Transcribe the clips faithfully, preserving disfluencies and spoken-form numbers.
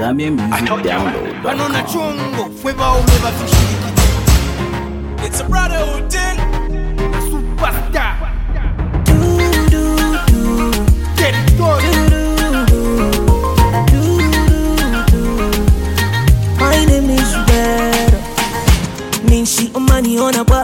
Zambia Music Download. Banana chungo, fue bauleva fishirikite. It's a brotherhood thing. A superstar. Do do do. Get it done. Do do do. My name is Better. Ninshi umani onapa.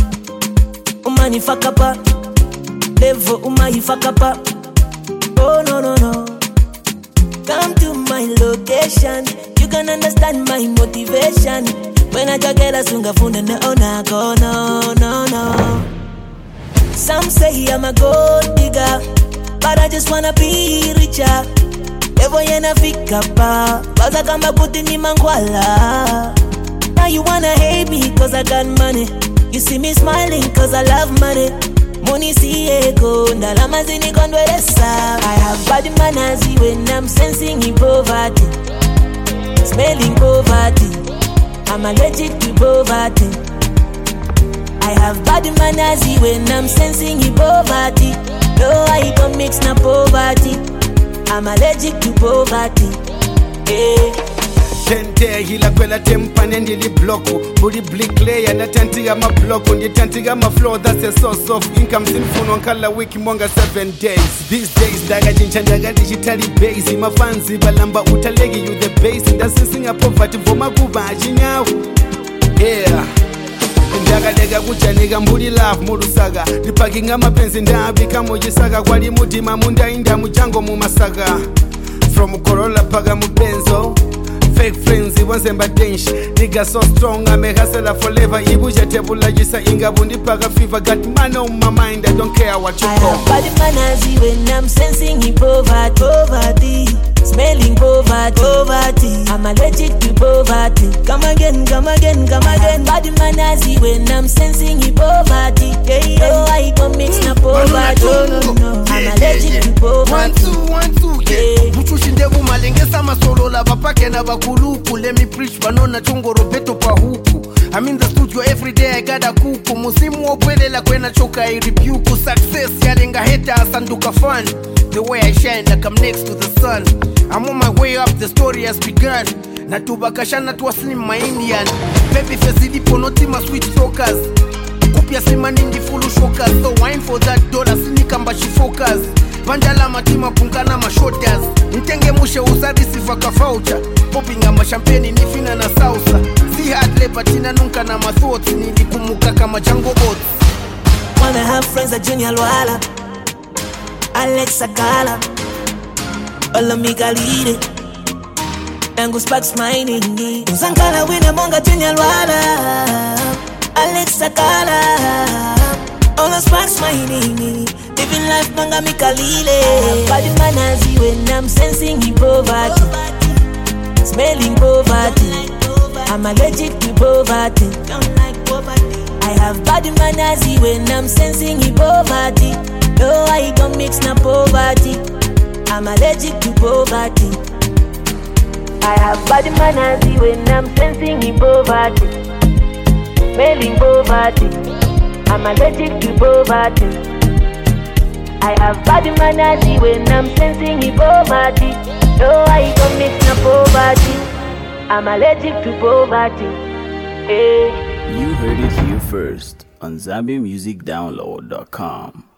Umani fakapa. Levo umai fakapa. Oh no no no. Come to my location. You can understand my motivation. When I just get a sunga phone and no no go no no no. Some say I'm a gold digger, but I just wanna be richer. Evo yena fika pa, baza kama kuti ni mangwala. Now you wanna hate me cause I got money. You see me smiling cause I love money. Money see ego, ndalama zini kondwelesa. I have bad manners when I'm sensing in poverty, smelling poverty. I'm allergic to poverty. I have bad manners when I'm sensing in poverty. No, I don't mix na poverty. I'm allergic to poverty. Yeah. Tente hila kwela tempane ndili bloko. Budi blick layer na tantiga ma bloko. Ndi tantiga ma flow, that's a source of income. Sinfuno nkala wiki monga seven days. These days daga jinchandaga digitally base. My fancy balamba utalegi you the base. Ndasising a poverty voma kuba ajinyaw. Yeah. Ndaga dega kucha nega mbuli love murusaga. Dipakinga mapenzi ndabika mojisaga. Kwali mutima munda inda mujango mumasaga. From Corolla paga mu benzo. Fake friends, he wants them but dench. Nigga so strong, I make hustle forever. Ibuja tebula jisa inga bundi paga fever. Got man on my mind, I don't care what you I call. have bad manners when I'm sensing in poverty. Poverty, smelling poverty. Poverty, I'm allergic to poverty. Come again, come again, come again. Bad manners when I'm sensing in poverty. Yeah, yeah. No, I don't mix na poverty. No, no, no. I'm allergic to poverty. One, two, one, two, yeah. Buchushi ndevu malengesa masolo la bapake na bakuluku. Let me preach banona chongo robeto pa huku. I'm in the studio every day, I got a kuku. Musimu wopwele la kwena choka I rebuke. Success yalenga heta asanduka fun. The way I shine like I'm next to the sun. I'm on my way up, the story has begun. Natubakashana tuwaslim my Indian. Baby face ilipo noti ma switch focus. Kupia sima ningi fulu shokas. So wine for that dollar sinikamba she focus. Panjala matima punkana ma shoulders. Ntenge mushe usari sifaka voucher. Popping ama champagne ni fina na salsa. Si hard labor tina nunca na ma thoughts. Nilikumuka kama Django boats. Wanna have friends at Junior Luala, Alex Sakala, Olamika Lide, Dango Sparks mining. Zankala wina monga Junior Luala, Alex Sakala, Ola Sparks mining. Living life manga mikalile. Bad manners when I'm sensing in poverty, smelling poverty. I'm allergic to poverty. Don't like poverty. I have bad manners when I'm sensing in poverty. No, I don't mix na poverty. I'm allergic to poverty. I have bad manners when I'm sensing in poverty, smelling poverty. I'm allergic to poverty. I have bad manners when I'm sensing in poverty. No, I don't mix na poverty. I'm allergic to poverty. Hey. You heard it here first on Zambia Music Download dot com.